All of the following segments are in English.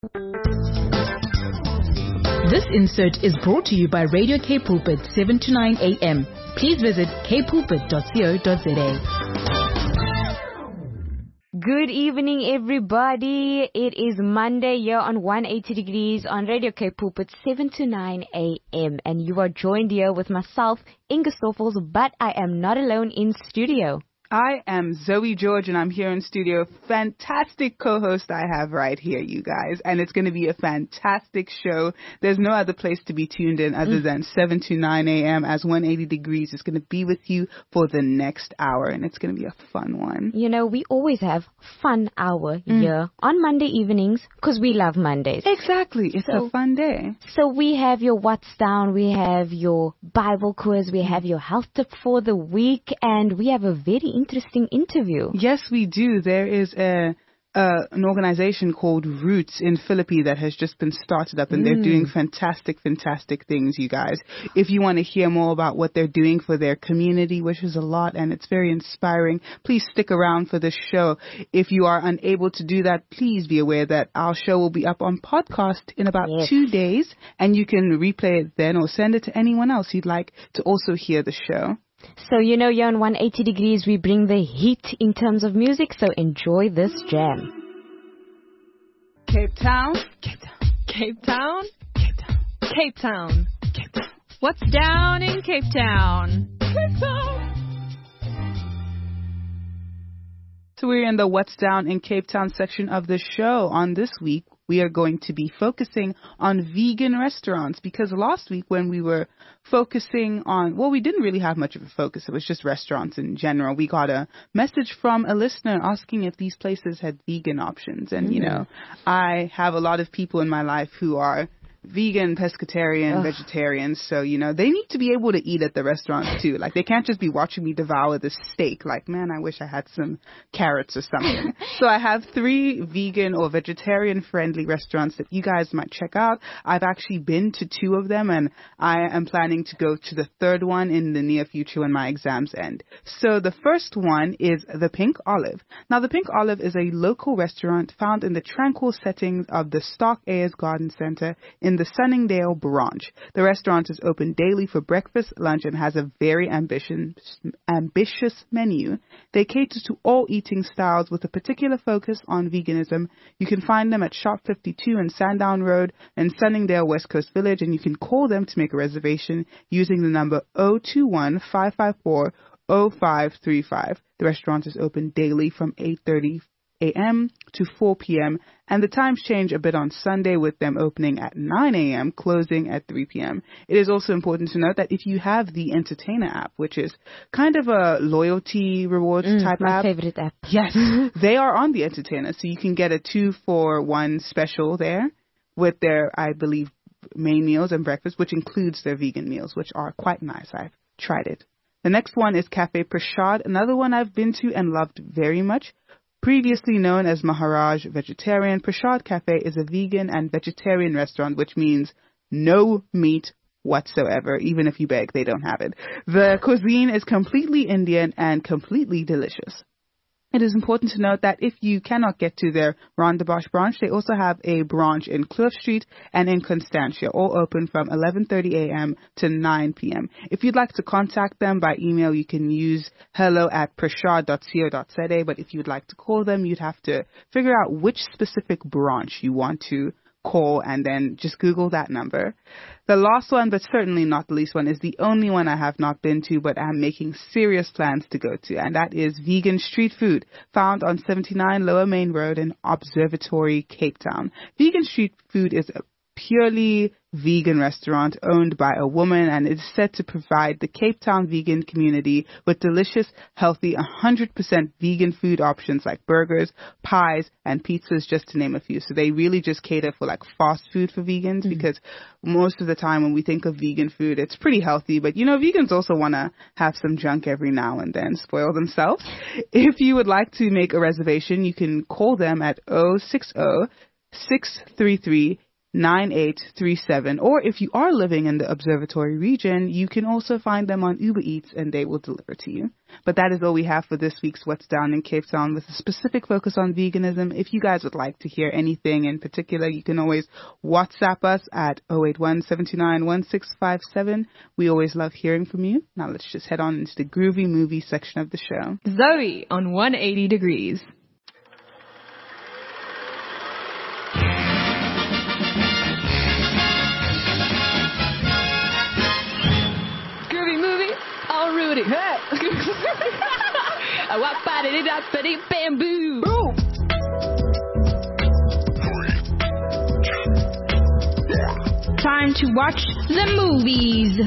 This insert is brought to you by Radio K Pulpit 7 to 9 a.m. Please visit kpulpit.co.za. Good evening, everybody. It is Monday here on 180 Degrees on Radio K Pulpit 7 to 9 a.m. And you are joined here with myself, Inga Stoffels, but I am not alone in studio. I am Zoe George, and I'm here in studio. Fantastic co-host I have right here, you guys. And it's going to be a fantastic show. There's no other place to be tuned in other than 7 to 9 a.m. as 180 Degrees is going to be with you for the next hour. And it's going to be a fun one. You know, we always have fun hour here on Monday evenings because we love Mondays. Exactly. It's a fun day. So we have your What's Down, we have your Bible quiz, we have your health tip for the week, and we have a very interesting interview. Yes, we do. There is an organization called Roots in Philippi that has just been started up, and they're doing fantastic things, you guys. If you want to hear more about what they're doing for their community, which is a lot, and it's very inspiring, please stick around for this show. If you are unable to do that, please be aware that our show will be up on podcast in about 2 days, and you can replay it then or send it to anyone else you'd like to also hear the show. So, you know, here on 180 Degrees, we bring the heat in terms of music, so enjoy this jam. Cape Town. Cape Town. Cape Town. Cape Town. Cape Town. Cape Town. What's down in Cape Town? Cape Town. So we're in the What's Down in Cape Town section of the show. On this week, we are going to be focusing on vegan restaurants, because last week when we were focusing on, well, we didn't really have much of a focus. It was just restaurants in general. We got a message from a listener asking if these places had vegan options. And, you know, I have a lot of people in my life who are vegan, pescatarian, vegetarians. So, you know, they need to be able to eat at the restaurants too. Like, they can't just be watching me devour this steak. Like, man, I wish I had some carrots or something. So I have 3 vegan or vegetarian friendly restaurants that you guys might check out. I've actually been to 2 of them, and I am planning to go to the 3rd one in the near future when my exams end. So the first one is the Pink Olive. Now, the Pink Olive is a local restaurant found in the tranquil settings of the Stark Ayers Garden Center in the Sunningdale branch. The restaurant is open daily for breakfast, lunch, and has a very ambitious menu. They cater to all eating styles with a particular focus on veganism. You can find them at Shop 52 in Sandown Road in Sunningdale, West Coast Village, and you can call them to make a reservation using the number 021-554-0535. The restaurant is open daily from 8:30 a.m. to 4 p.m. and the times change a bit on Sunday, with them opening at 9 a.m., closing at 3 p.m. It is also important to note that if you have the Entertainer app, which is kind of a loyalty rewards type my app. My favorite app. Yes, they are on the Entertainer, so you can get a 2-for-1 special there with their, I believe, main meals and breakfast, which includes their vegan meals, which are quite nice. I've tried it. The next one is Cafe Prashad, another one I've been to and loved very much. Previously known as Maharaj Vegetarian, Prashad Cafe is a vegan and vegetarian restaurant, which means no meat whatsoever. Even if you beg, they don't have it. The cuisine is completely Indian and completely delicious. It is important to note that if you cannot get to their Rondebosch branch, they also have a branch in Kloof Street and in Constantia, all open from 11:30 a.m. to 9 p.m. If you'd like to contact them by email, you can use hello@prashad.co.za, but if you'd like to call them, you'd have to figure out which specific branch you want to call and then just Google that number. The last one, but certainly not the least one, is the only one I have not been to, but I'm making serious plans to go to, and that is Vegan Street Food, found on 79 Lower Main Road in Observatory, Cape Town. Vegan Street Food is a purely vegan restaurant owned by a woman, and it's set to provide the Cape Town vegan community with delicious, healthy, 100% vegan food options like burgers, pies, and pizzas, just to name a few. So they really just cater for like fast food for vegans, because most of the time when we think of vegan food, it's pretty healthy, but you know, vegans also want to have some junk every now and then, spoil themselves. If you would like to make a reservation, you can call them at 060-633 9837. Or if you are living in the Observatory region, you can also find them on Uber Eats and they will deliver to you. But that is all we have for this week's What's Down in Cape Town with a specific focus on veganism. If you guys would like to hear anything in particular, you can always WhatsApp us at 081-729-1657. We always love hearing from you. Now let's just head on into the groovy movie section of the show. Zoe on 180 Degrees. Groovy movie, all Rudy. Hey! I walk by it up at it bamboo. Time to watch the movies.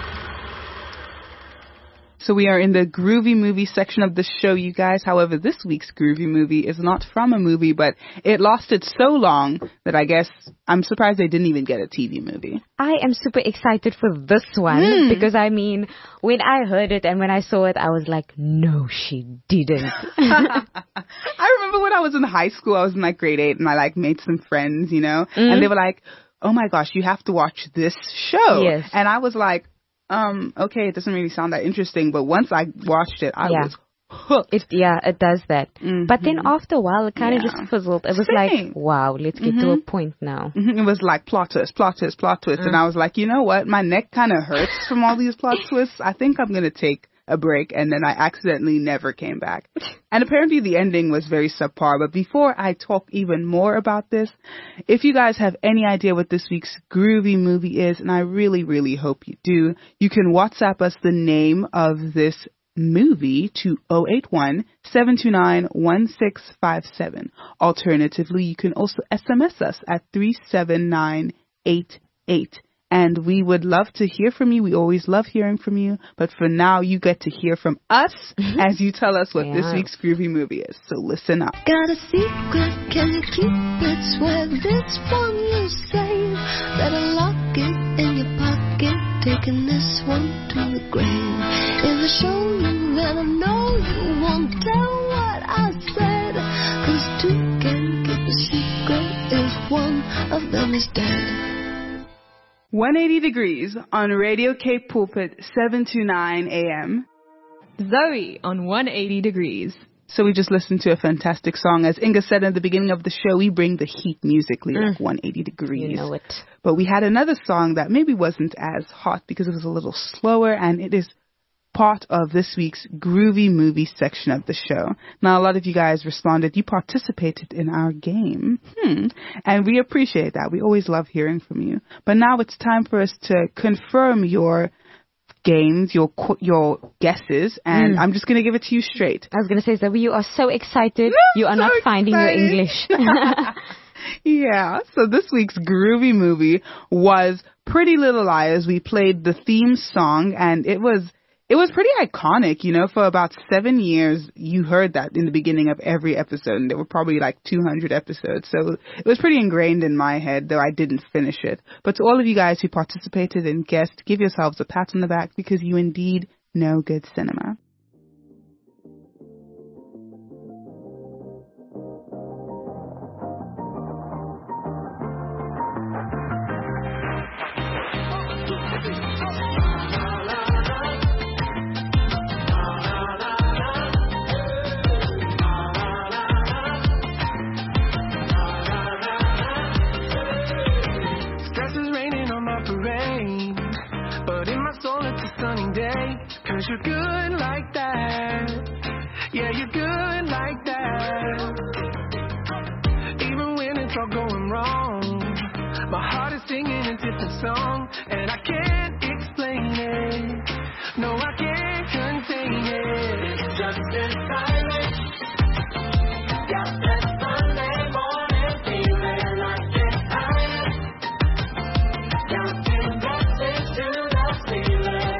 So we are in the groovy movie section of the show, you guys. However, this week's groovy movie is not from a movie, but it lasted so long that I guess I'm surprised they didn't even get a TV movie. I am super excited for this one because, I mean, when I heard it and when I saw it, I was like, no, she didn't. I remember when I was in high school, I was in like grade 8 and I like made some friends, you know, and they were like, oh my gosh, you have to watch this show. Yes. And I was like, okay, it doesn't really sound that interesting, but once I watched it, I was hooked. It does that. But then after a while, it kind of just fizzled. It was like, wow, let's get to a point now. It was like plot twist. And I was like, you know what? My neck kind of hurts from all these plot twists. I think I'm going to take a break. And then I accidentally never came back. And apparently the ending was very subpar. But before I talk even more about this, if you guys have any idea what this week's groovy movie is, and I really, really hope you do, you can WhatsApp us the name of this movie to 081-729-1657. Alternatively, you can also SMS us at 37988. And we would love to hear from you. We always love hearing from you. But for now, you get to hear from us as you tell us what this week's groovy movie is. So listen up. Got a secret, can you keep it? Swear this one you save. Better lock it in your pocket. Taking this one to the grave. If I show you, then I know you won't tell what I said. 'Cause two can keep a secret if one of them is dead. 180 Degrees on Radio Cape Pulpit, 7 to 9 a.m. Zoe on 180 Degrees. So we just listened to a fantastic song. As Inga said at the beginning of the show, we bring the heat musically like 180 Degrees. You know it. But we had another song that maybe wasn't as hot because it was a little slower, and it is part of this week's groovy movie section of the show. Now, a lot of you guys responded. You participated in our game. And we appreciate that. We always love hearing from you. But now it's time for us to confirm your games, your guesses, and I'm just going to give it to you straight. I was going to say, Zoe, you are so excited. You are not finding your English. Yeah, so this week's groovy movie was Pretty Little Liars. We played the theme song, and it was pretty iconic, you know. For about 7 years, you heard that in the beginning of every episode, and there were probably like 200 episodes. So it was pretty ingrained in my head, though I didn't finish it. But to all of you guys who participated and guessed, give yourselves a pat on the back because you indeed know good cinema. You're good like that. Yeah, you're good like that. Even when it's all going wrong, my heart is singing a different song, and I can't explain it. No, I can't contain it. It's just in silence. Got that Sunday morning feeling like it's high. Counting blessings to the ceiling.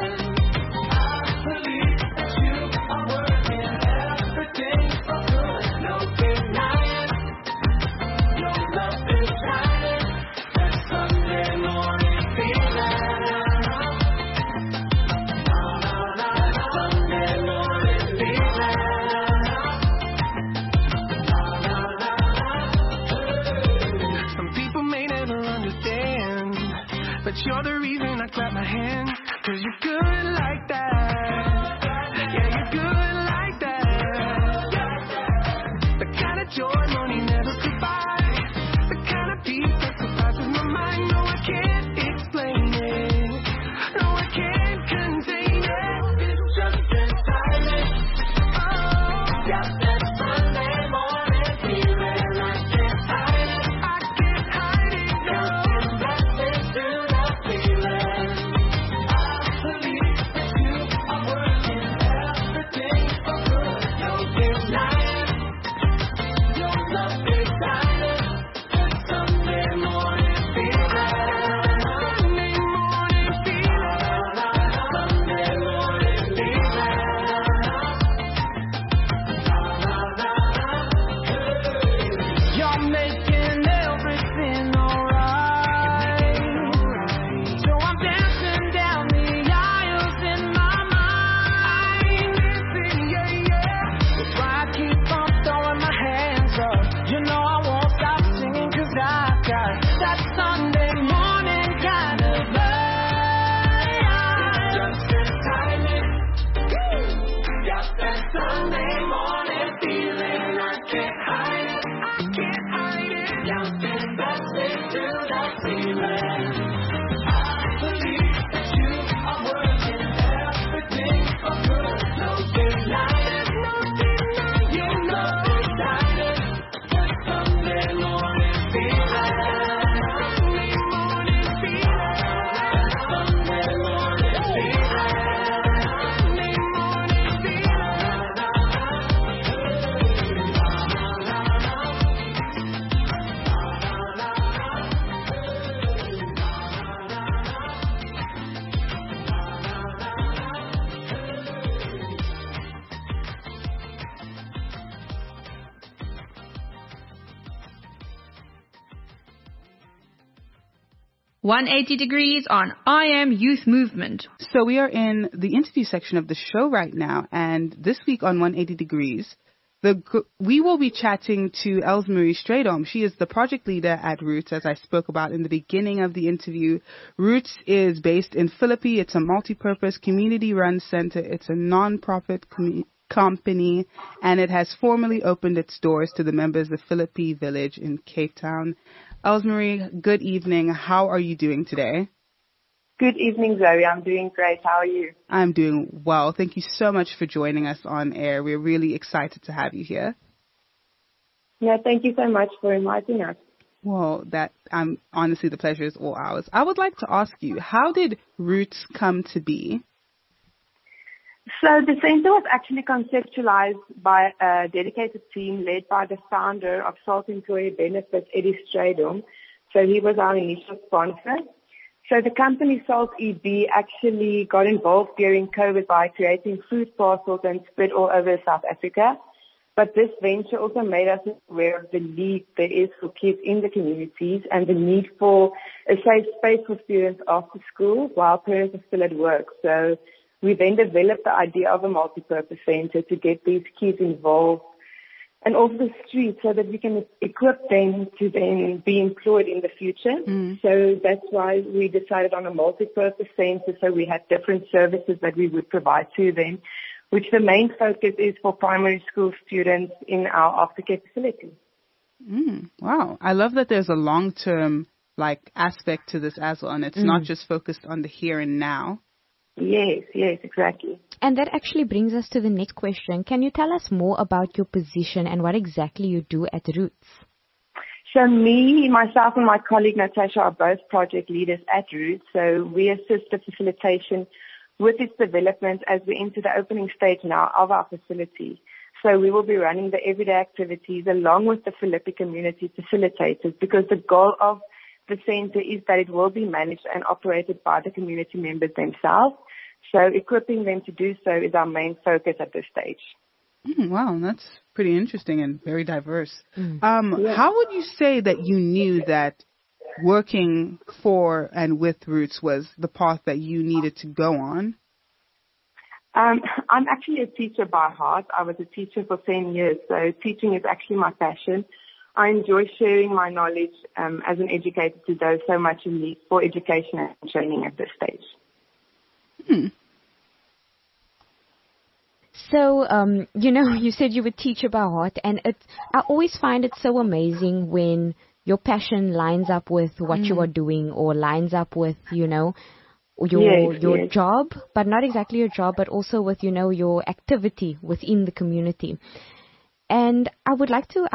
Your love is shining, that Sunday morning feeling. that you're the reason I clap my hands. 'Cause you're good like that. Yeah, you're good like that. The kind of joy money never could buy. The kind of peace that surpasses my mind. No, I can't explain it. No, I can't contain it. It's just inside. Oh, got that Sunday morning feeling. I can't hide it. I can't hide it. No, that's into the feeling. I believe that you are working everything for good. You're denying. Your love is silent. That Sunday morning feeling. Sunday morning feeling. Sunday morning feeling. You're making everything alright. So I'm dancing down the aisles in my mind. Yeah, yeah. That's why I keep on throwing my hands up. You know I won't stop singing 'cause I got that Sunday morning kind of vibe. Just in timing. Got that Sunday morning feeling. I can't hide it. I can't hide it. Bouncing back into the feeling. I believe that you are working everything for good. No denying. No denying. No denying. That Sunday morning feeling. Sunday morning feeling. Sunday morning feeling. Sunday morning feeling. 180 degrees on I Am Youth Movement. So we are in the interview section of the show right now, and this week on 180 Degrees, we will be chatting to Elsemarie Strydom. She is the project leader at Roots, as I spoke about in the beginning of the interview. Roots is based in Philippi. It's a multi-purpose, community-run center. It's a non-profit company, and it has formally opened its doors to the members of Philippi Village in Cape Town. Elsemarie, good evening. How are you doing today? Good evening, Zoe. I'm doing great. How are you? I'm doing well. Thank you so much for joining us on air. We're really excited to have you here. Yeah, thank you so much for inviting us. Well, honestly, the pleasure is all ours. I would like to ask you, how did Roots come to be? So the center was actually conceptualized by a dedicated team led by the founder of Salt Employee Benefits, Eddie Strydom. So he was our initial sponsor. So the company Salt EB actually got involved during COVID by creating food parcels and spread all over South Africa. But this venture also made us aware of the need there is for kids in the communities and the need for a safe space for students after school while parents are still at work. So we then developed the idea of a multi-purpose center to get these kids involved and off the street so that we can equip them to then be employed in the future. So that's why we decided on a multi-purpose center, so we had different services that we would provide to them, which the main focus is for primary school students in our aftercare facility. Wow. I love that there's a long-term aspect to this as well, and it's not just focused on the here and now. Yes, exactly. And that actually brings us to the next question. Can you tell us more about your position and what exactly you do at Roots? So myself and my colleague Natasha are both project leaders at Roots. So we assist the facilitation with its development as we enter the opening stage now of our facility. So we will be running the everyday activities along with the Philippi community facilitators, because the goal of the center is that it will be managed and operated by the community members themselves. So equipping them to do so is our main focus at this stage. Wow, that's pretty interesting and very diverse. How would you say that you knew that working for and with Roots was the path that you needed to go on? I'm actually a teacher by heart. I was a teacher for 10 years, so teaching is actually my passion. I enjoy sharing my knowledge as an educator to those so much in need for education and training at this stage. So, you said you would teach about heart, and I always find it so amazing when your passion lines up with what you are doing, or lines up with, your job, but not exactly your job, but also with, your activity within the community. And I would like to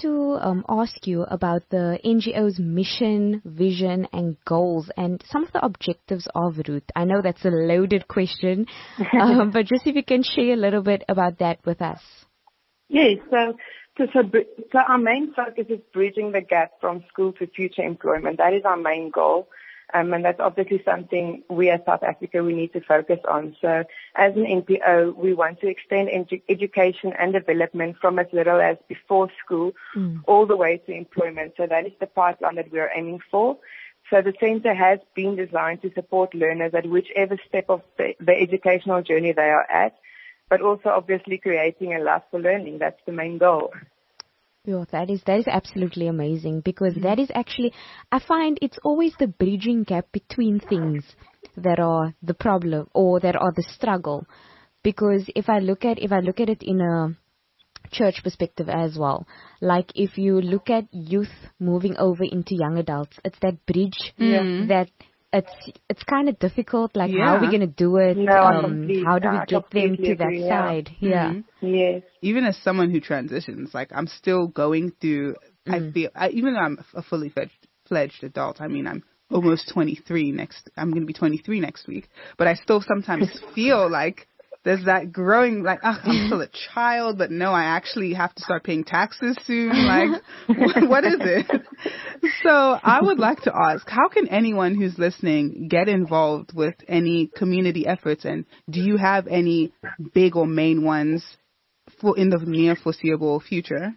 ask you about the NGO's mission, vision, and goals, and some of the objectives of Ruth. I know that's a loaded question, but just if you can share a little bit about that with us. Yes, so our main focus is bridging the gap from school to future employment. That is our main goal. And that's obviously something we as South Africa, we need to focus on. So as an NPO, we want to extend education and development from as little as before school all the way to employment. So that is the pipeline that we are aiming for. So the center has been designed to support learners at whichever step of the educational journey they are at, but also obviously creating a love for learning. That's the main goal. Yeah, that is absolutely amazing, because that is actually, I find it's always the bridging gap between things that are the problem or that are the struggle. Because if I look at it in a church perspective as well, like if you look at youth moving over into young adults, it's that bridge that it's kind of difficult. Like, how are we going to do it? How do we get them to that side? Yeah. Yes. Even as someone who transitions, like, I'm still going through, even though I'm a fully fledged adult, I mean, I'm almost 23 I'm going to be 23 next week, but I still sometimes feel like there's that growing, like, I'm still a child, but no, I actually have to start paying taxes soon. Like, what is it? So I would like to ask, how can anyone who's listening get involved with any community efforts? And do you have any big or main ones in the near foreseeable future?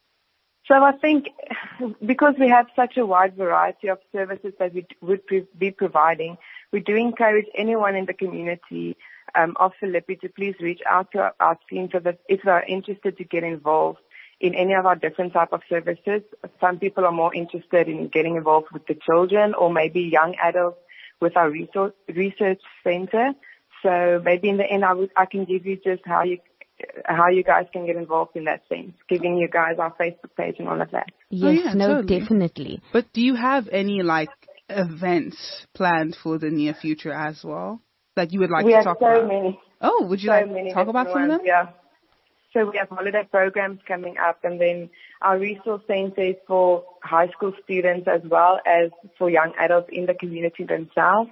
So I think because we have such a wide variety of services that we would be providing, we do encourage anyone in the community of Philippi to please reach out to our team, so that if they are interested to get involved in any of our different type of services. Some people are more interested in getting involved with the children, or maybe young adults with our research center. So maybe in the end, I can give you just how you guys can get involved in that sense, giving you guys our Facebook page and all of that. Yes, totally. Definitely. But do you have any events planned for the near future as well that you would like to talk about? We have so many. Oh, would you like to talk about some of them? Yeah. So we have holiday programs coming up, and then our resource center is for high school students as well as for young adults in the community themselves.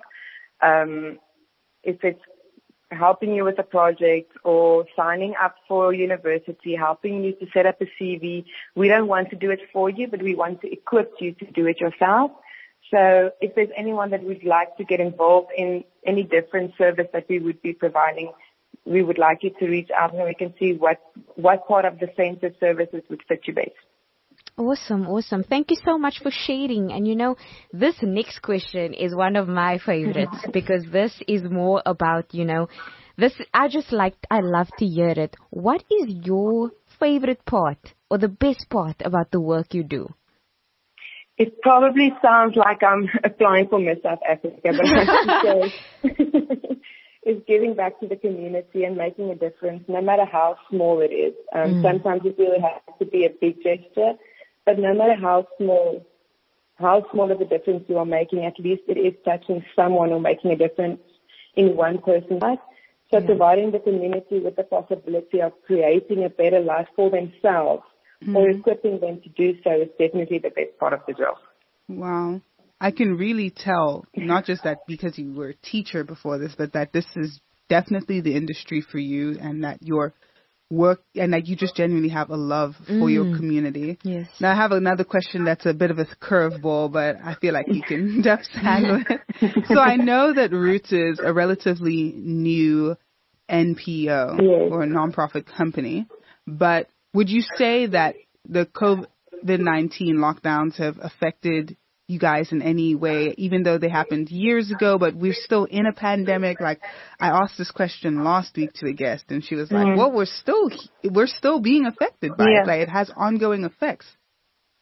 If it's helping you with a project or signing up for university, helping you to set up a CV, we don't want to do it for you, but we want to equip you to do it yourself. So if there's anyone that would like to get involved in any different service that we would be providing, we would like you to reach out and we can see what part of the center services would fit you best. Awesome. Thank you so much for sharing. And this next question is one of my favorites because this is more about, this, I love to hear it. What is your favorite part or the best part about the work you do? It probably sounds like I'm applying for Miss South Africa, but I have to say is giving back to the community and making a difference, no matter how small it is. Sometimes it really has to be a big gesture, but no matter how small of a difference you are making, at least it is touching someone or making a difference in one person's life. So providing the community with the possibility of creating a better life for themselves or equipping them to do so is definitely the best part of the job. Wow. I can really tell, not just that because you were a teacher before this, but that this is definitely the industry for you and that your work and that you just genuinely have a love for your community. Yes. Now I have another question that's a bit of a curveball, but I feel like you can just handle it. So I know that Roots is a relatively new NPO or a nonprofit company, but would you say that the COVID-19 lockdowns have affected you guys in any way, even though they happened years ago, but we're still in a pandemic? Like, I asked this question last week to a guest, and she was like, well, we're still being affected by it. Like, it has ongoing effects.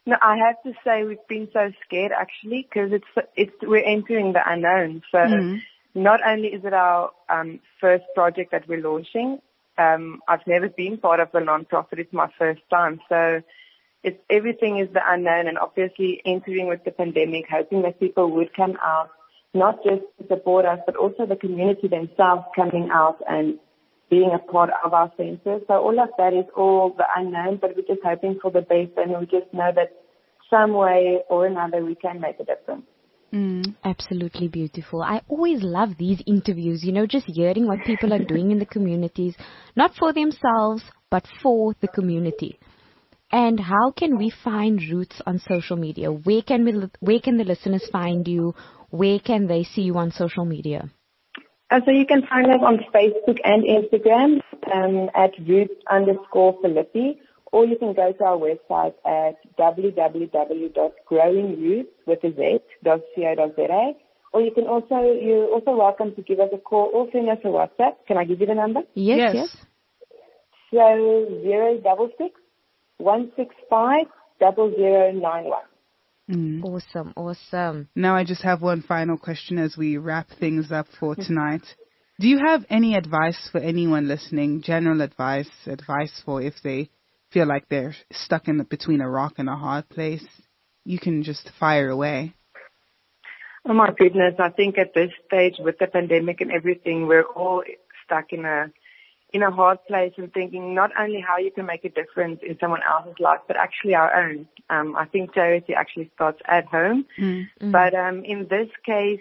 No, I have to say we've been so scared actually because we're entering the unknown. So not only is it our first project that we're launching, I've never been part of a non-profit. It's my first time. So everything is the unknown, and obviously entering with the pandemic, hoping that people would come out, not just to support us, but also the community themselves coming out and being a part of our center. So all of that is all the unknown, but we're just hoping for the best, and we just know that some way or another we can make a difference. Absolutely beautiful. I always love these interviews, just hearing what people are doing in the communities, not for themselves, but for the community. And how can we find Roots on social media? Where can the listeners find you? Where can they see you on social media? So you can find us on Facebook and Instagram at Roots_Philippi, or you can go to our website at www.growingroots.co.za, or you're also welcome to give us a call or send us a WhatsApp. Can I give you the number? Yes. So 066-165-0091. Awesome. Now I just have one final question as we wrap things up for tonight. Do you have any advice for anyone listening, general advice for if they feel like they're stuck between a rock and a hard place? You can just fire away. Oh my goodness, I think at this stage with the pandemic and everything, we're all stuck in a hard place and thinking not only how you can make a difference in someone else's life, but actually our own. I think charity actually starts at home. But in this case,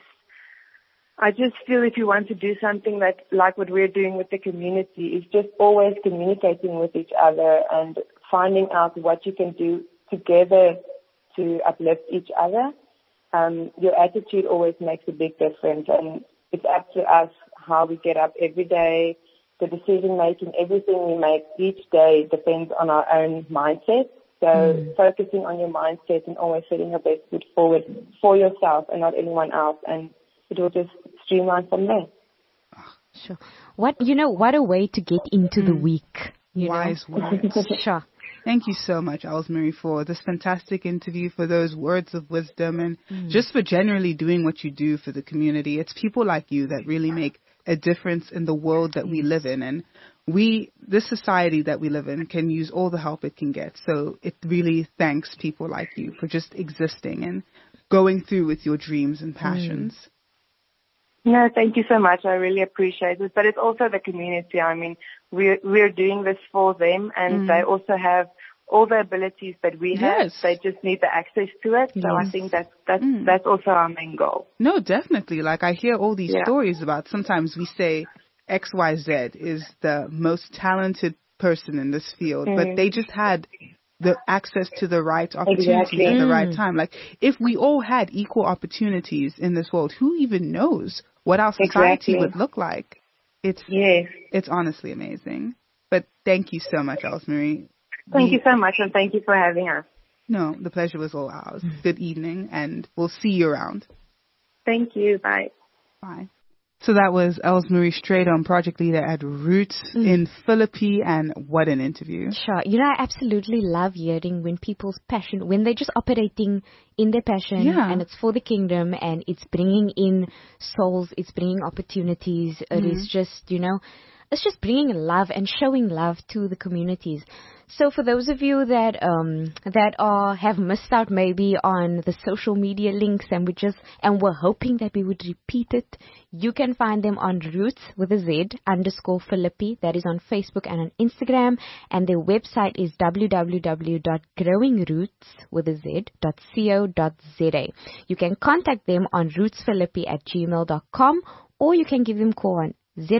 I just feel if you want to do something that, like what we're doing with the community, is just always communicating with each other and finding out what you can do together to uplift each other. Your attitude always makes a big difference, and it's up to us how we get up every day. The decision making, everything we make each day depends on our own mindset. So focusing on your mindset and always setting your best foot forward for yourself and not anyone else, and it will just streamline from there. Sure. What a way to get into the week. Wise words. Sure. Thank you so much, Elsmarie, for this fantastic interview, for those words of wisdom, and just for generally doing what you do for the community. It's people like you that really make a difference in the world that we live in, and this society that we live in can use all the help it can get. So it really thanks people like you for just existing and going through with your dreams and passions. No, thank you so much. I really appreciate it. But it's also the community. I mean, we're doing this for them, and they also have all the abilities that we have. They just need the access to it. So I think that's also our main goal. No, definitely. Like I hear all these stories about, sometimes we say XYZ is the most talented person in this field, but they just had the access to the right opportunities at the right time. Like if we all had equal opportunities in this world, who even knows what our society would look like? It's honestly amazing. But thank you so much, Elsmarie. Thank you so much, and thank you for having us. No, the pleasure was all ours. Good evening, and we'll see you around. Thank you. Bye. Bye. So that was Elsmarie Strydom, project leader at Roots in Philippi, and what an interview. Sure. I absolutely love hearing when people's passion, when they're just operating in their passion, and it's for the kingdom, and it's bringing in souls, it's bringing opportunities. It is just, it's just bringing love and showing love to the communities. So for those of you that have missed out maybe on the social media links and we're hoping that we would repeat it, you can find them on Roots with a Z _Philippi. That is on Facebook and on Instagram, and their website is www.growingroots.co.za. You can contact them on rootsphilippi@gmail.com, or you can give them a call on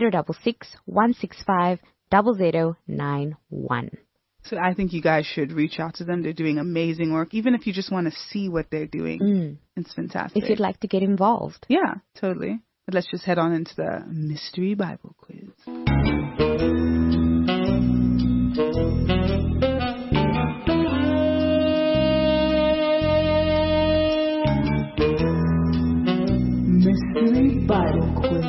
066-165-0091. So I think you guys should reach out to them. They're doing amazing work. Even if you just want to see what they're doing, it's fantastic. If you'd like to get involved. Yeah, totally. But let's just head on into the Mystery Bible Quiz. Mystery Bible Quiz.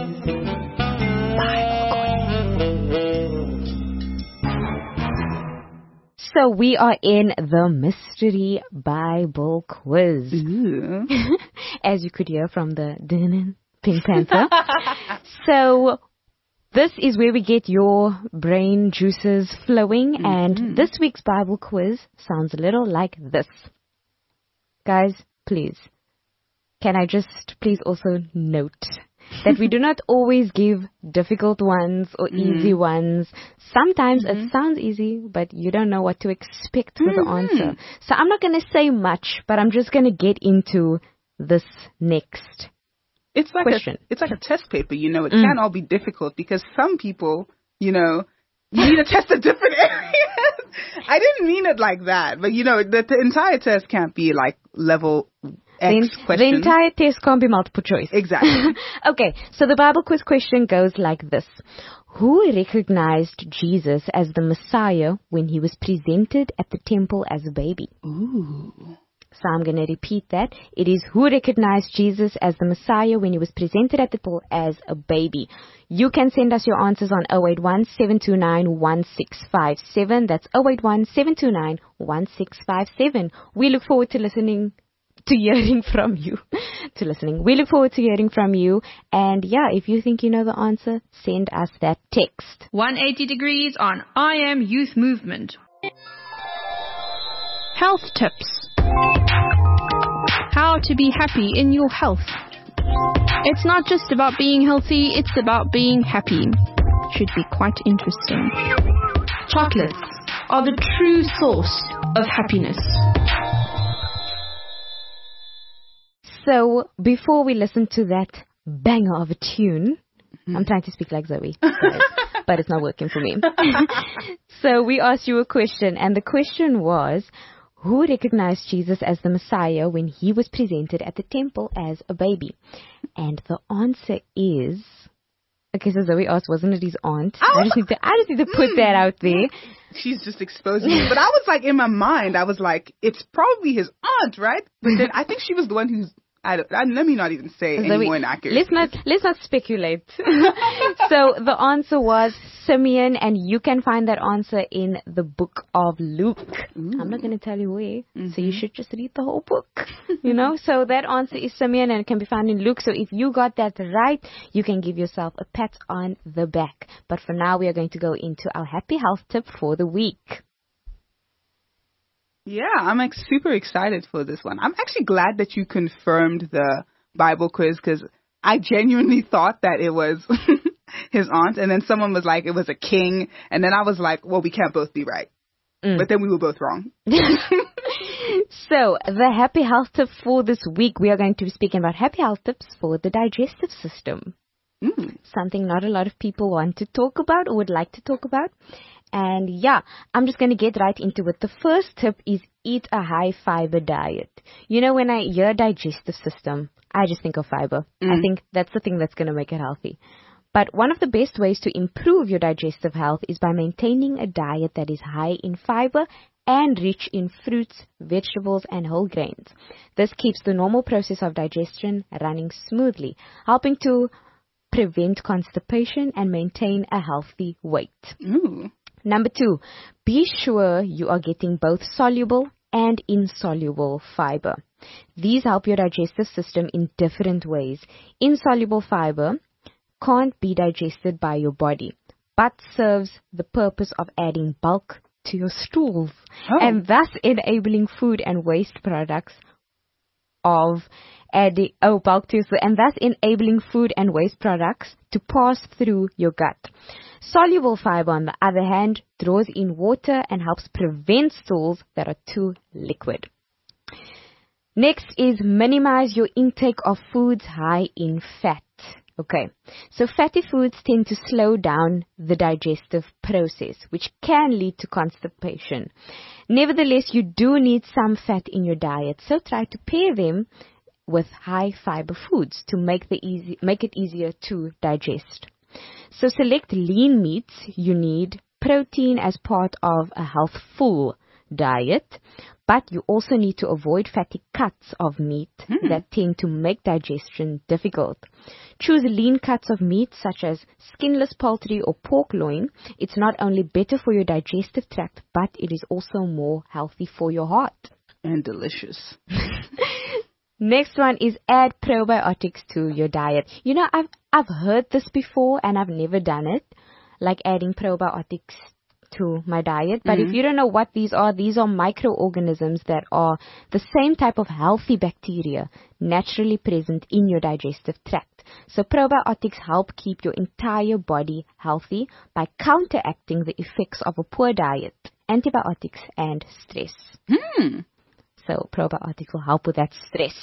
So So we are in the Mystery Bible Quiz. Ooh. As you could hear from the Pink Panther. So this is where we get your brain juices flowing. And this week's Bible quiz sounds a little like this. Guys, please, can I just please also note that we do not always give difficult ones or easy ones. Sometimes it sounds easy, but you don't know what to expect with the answer. So I'm not going to say much, but I'm just going to get into this next It's like question. it's like a test paper, you know. It can't all be difficult because some people, you know, you need to test a different areas. I didn't mean it like that, but you know, the entire test can't be like level X questions. The entire test can't be multiple choice. Exactly. Okay, so the Bible quiz question goes like this. Who recognized Jesus as the Messiah when he was presented at the temple as a baby? Ooh. So I'm going to repeat that. It is who recognized Jesus as the Messiah when he was presented at the temple as a baby. You can send us your answers on 081-729-1657. That's 081-729-1657. We look forward to hearing from you. We look forward to hearing from you. And yeah, if you think you know the answer, send us that text. 180 degrees on I Am Youth Movement. Health tips. How to be happy in your health. It's not just about being healthy, it's about being happy. Should be quite interesting. Chocolates are the true source of happiness. So, before we listen to that banger of a tune, I'm trying to speak like Zoe, guys, but it's not working for me. So, we asked you a question, and the question was, who recognized Jesus as the Messiah when he was presented at the temple as a baby? And the answer is... Okay, so Zoe asked, wasn't it his aunt? I just need to put that out there. She's just exposing me. But I was like, in my mind, I was like, it's probably his aunt, right? But then I think she was the one who's... let me not even say any more inaccurate. Let's not speculate. So the answer was Simeon, and you can find that answer in the book of Luke. Ooh. I'm not going to tell you where, so you should just read the whole book. You know, so that answer is Simeon, and it can be found in Luke. So if you got that right, you can give yourself a pat on the back. But for now, we are going to go into our happy health tip for the week. Yeah, I'm like super excited for this one. I'm actually glad that you confirmed the Bible quiz because I genuinely thought that it was his aunt, and then someone was like, it was a king, and then I was like, well, we can't both be right. But then we were both wrong. So, the happy health tip for this week, we are going to be speaking about happy health tips for the digestive system. Something not a lot of people want to talk about or would like to talk about. And yeah, I'm just going to get right into it. The first tip is eat a high fiber diet. You know, when I hear digestive system, I just think of fiber. I think that's the thing that's going to make it healthy. But one of the best ways to improve your digestive health is by maintaining a diet that is high in fiber and rich in fruits, vegetables, and whole grains. This keeps the normal process of digestion running smoothly, helping to prevent constipation and maintain a healthy weight. Number 2, be sure you are getting both soluble and insoluble fiber. These help your digestive system in different ways. Insoluble fiber can't be digested by your body, but serves the purpose of adding bulk to your stools, and thus enabling food and waste products to pass through your gut. Soluble fiber, on the other hand, draws in water and helps prevent stools that are too liquid. Next is minimize your intake of foods high in fat. Okay, so fatty foods tend to slow down the digestive process, which can lead to constipation. Nevertheless, you do need some fat in your diet, so try to pair them with high fiber foods to make it easier to digest. So select lean meats. You need protein as part of a healthful diet. But you also need to avoid fatty cuts of meat that tend to make digestion difficult. Choose lean cuts of meat such as skinless poultry or pork loin. It's not only better for your digestive tract, but it is also more healthy for your heart. And delicious. Next one is add probiotics to your diet. You know, I've heard this before and I've never done it, like adding probiotics to my diet. But if you don't know what these are microorganisms that are the same type of healthy bacteria naturally present in your digestive tract. So probiotics help keep your entire body healthy by counteracting the effects of a poor diet, antibiotics, and stress. So probiotics will help with that stress.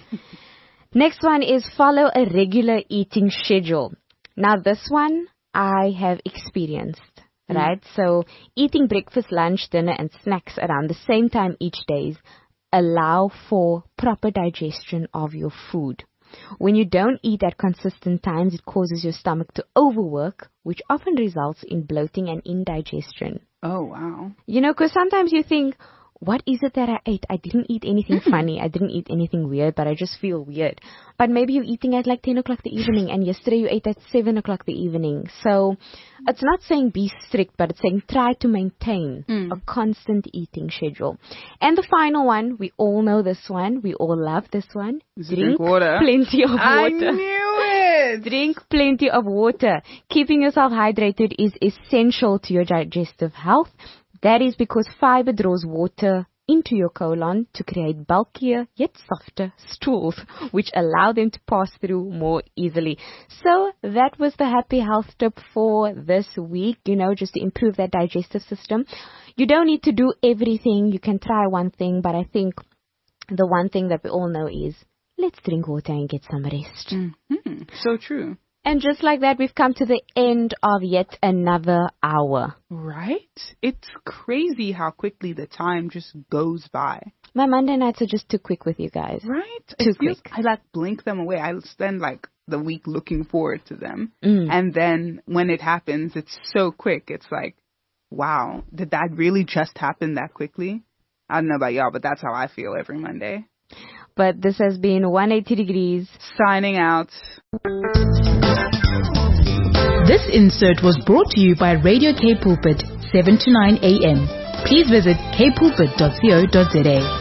Next one is follow a regular eating schedule. Now this one I have experienced. Right? So eating breakfast, lunch, dinner, and snacks around the same time each day allow for proper digestion of your food. When you don't eat at consistent times, it causes your stomach to overwork, which often results in bloating and indigestion. Oh, wow. You know, because sometimes you think, what is it that I ate? I didn't eat anything funny. I didn't eat anything weird, but I just feel weird. But maybe you're eating at like 10 o'clock the evening, and yesterday you ate at 7 o'clock the evening. So it's not saying be strict, but it's saying try to maintain a constant eating schedule. And the final one, we all know this one. We all love this one. Drink water. Plenty of water. I knew it! Drink plenty of water. Keeping yourself hydrated is essential to your digestive health. That is because fiber draws water into your colon to create bulkier yet softer stools, which allow them to pass through more easily. So that was the happy health tip for this week, you know, just to improve that digestive system. You don't need to do everything. You can try one thing, but I think the one thing that we all know is let's drink water and get some rest. So true. And just like that, we've come to the end of yet another hour. Right? It's crazy how quickly the time just goes by. My Monday nights are just too quick with you guys. Right? Too quick. I like blink them away. I spend like the week looking forward to them. And then when it happens, it's so quick. It's like, wow, did that really just happen that quickly? I don't know about y'all, but that's how I feel every Monday. But this has been 180 Degrees. Signing out. This insert was brought to you by Radio K Pulpit, 7 to 9 a.m. Please visit kpulpit.co.za.